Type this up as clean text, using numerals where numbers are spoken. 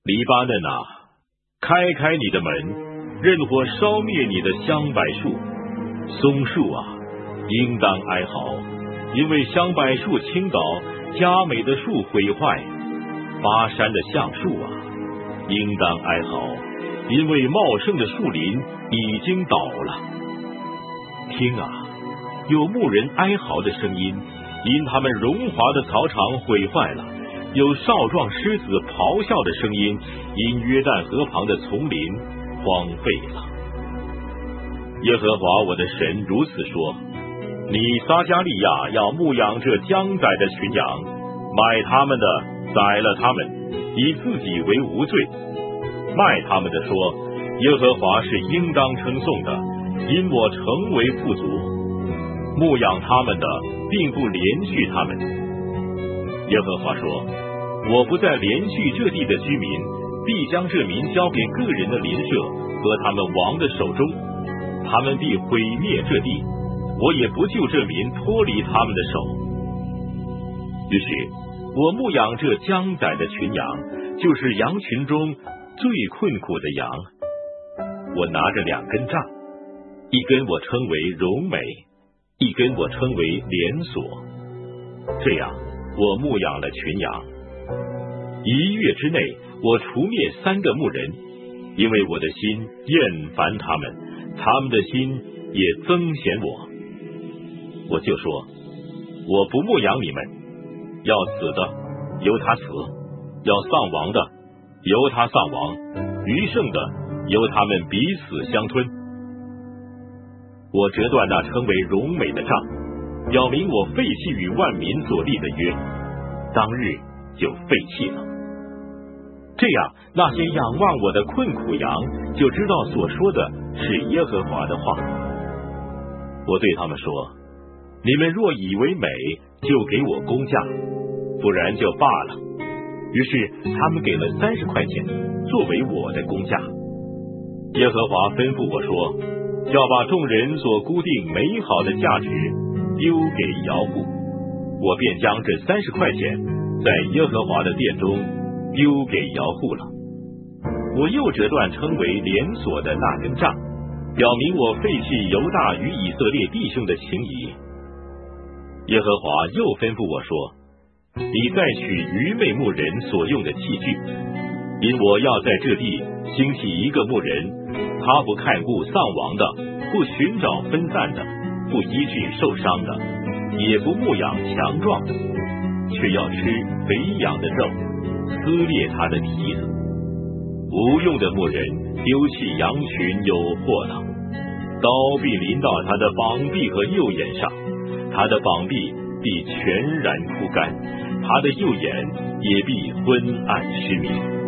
黎巴嫩啊，开你的门，任火烧灭你的香柏树。松树啊，应当哀嚎，因为香柏树倾倒，佳美的树毁坏。巴山的橡树啊，应当哀嚎，因为茂盛的树林已经倒了。听啊，有牧人哀嚎的声音，因他们荣华的草场毁坏了；有少壮狮子咆哮的声音，因约旦河旁的丛林荒废了。耶和华我的神如此说：你撒加利亚要牧养这将宰的群羊，买他们的宰了他们，以自己为无罪；卖他们的说，耶和华是应当称颂的，因我成为富足。牧养他们的并不连续他们。耶和华说：我不再连续这地的居民，必将这民交给个人的邻舍和他们王的手中，他们必毁灭这地，我也不救这民脱离他们的手。于是我牧养这将宰的群羊，就是羊群中最困苦的羊。我拿着2根杖，一根我称为荣美，一根我称为连锁。这样我牧养了群羊。1月之内，我除灭3个牧人，因为我的心厌烦他们，他们的心也憎嫌我。我就说，我不牧养你们，要死的由他死，要丧亡的由他丧亡，余剩的由他们彼此相吞。我折断那称为荣美的杖，表明我废弃与万民所立的约，当日就废弃了。这样，那些仰望我的困苦羊就知道所说的是耶和华的话。我对他们说，你们若以为美，就给我工价，不然就罢了。于是他们给了30块钱作为我的工价。耶和华吩咐我说，要把众人所估定美好的价值丢给窑户。我便将这30块钱在耶和华的殿中丢给窑户了。我又折断称为连锁的那根杖，表明我废弃犹大与以色列弟兄的情谊。耶和华又吩咐我说，你再取愚昧牧人所用的器具，因我要在这地兴起一个牧人，他不看顾丧亡的，不寻找分散的，不医治受伤的，也不牧养强壮的，却要吃肥羊的肉，撕裂他的蹄子。无用的牧人丢弃羊群有祸了，刀必临到他的膀臂和右眼上，他的膀臂必全然枯干，他的右眼也必昏暗失明。